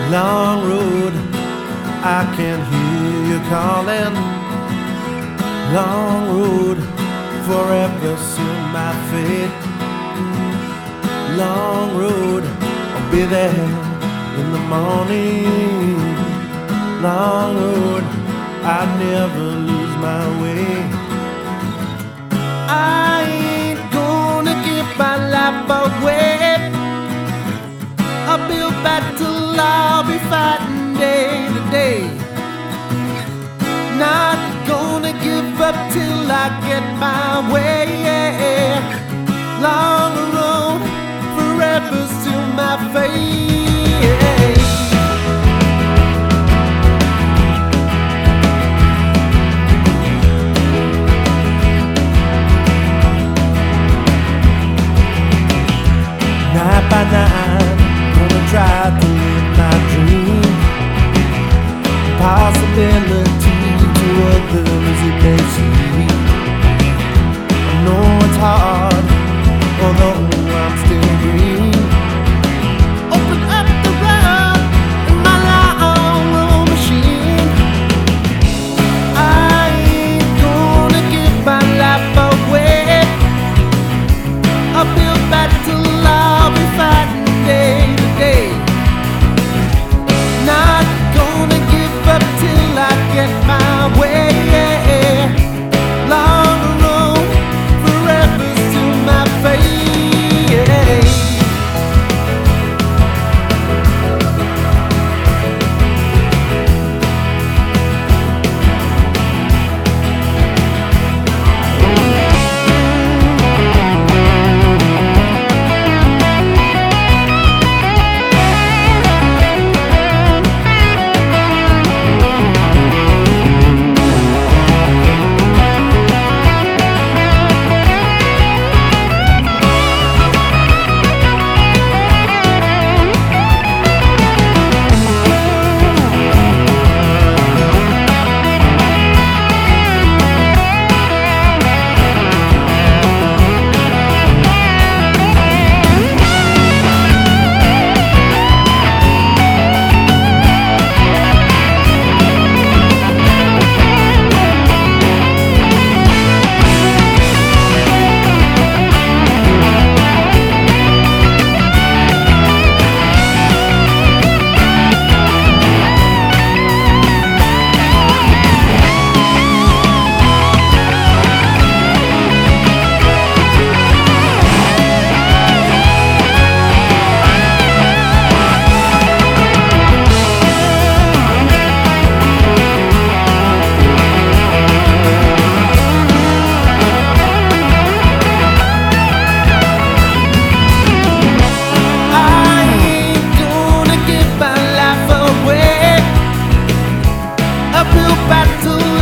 Long road, I can hear you calling. Long road, forever seal my fate. Long road, I'll be there in the morning. Long road, I never lose my way. I ain't gonna give my life away. I'll build battle, I'll be fighting day to day. Not gonna give up till I get my way. Long road, forever still my fate. Night by night, gonna try to live my dream. Possibility to others it may seem. I know it's hard, although I'm still green. Open up the road in my long road machine. I ain't gonna give my life away. I'll build battle, I'll be fighting day to day. Not gonna give up till I get my way. Long road, forever still my fate. Battle